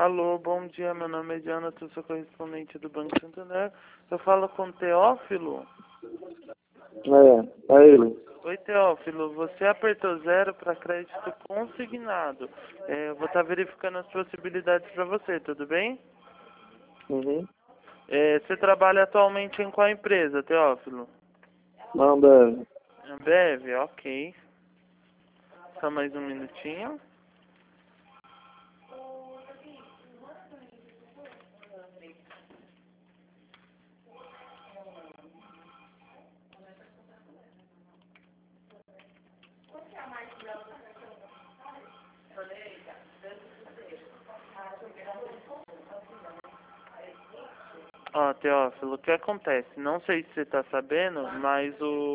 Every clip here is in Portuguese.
Alô, bom dia, meu nome é Diana, sou correspondente do Banco Santander. Eu falo com o Teófilo. É ele. Oi, Teófilo, você apertou 0 para crédito consignado. Eu vou estar verificando as possibilidades para você, tudo bem? Uhum. Você trabalha atualmente em qual empresa, Teófilo? Não deve. Ambev, ok. Só mais um minutinho. Ó, Teófilo, o que acontece? Não sei se você tá sabendo, mas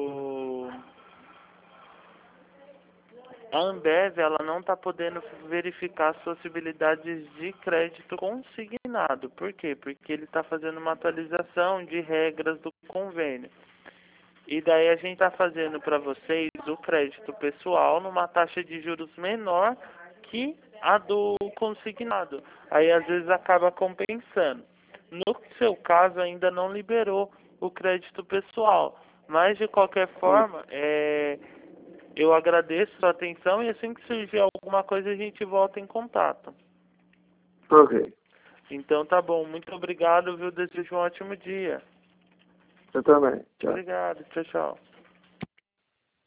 a Ambev, ela não tá podendo verificar as possibilidades de crédito consignado. Por quê? Porque ele tá fazendo uma atualização de regras do convênio. E daí a gente tá fazendo para vocês o crédito pessoal numa taxa de juros menor que a do consignado. Aí às vezes acaba compensando. No seu caso ainda não liberou o crédito pessoal, mas de qualquer forma, eu agradeço a sua atenção e assim que surgir alguma coisa a gente volta em contato. Ok. Então tá bom, muito obrigado, viu? Desejo um ótimo dia. Eu também. Tchau. Obrigado, tchau, tchau.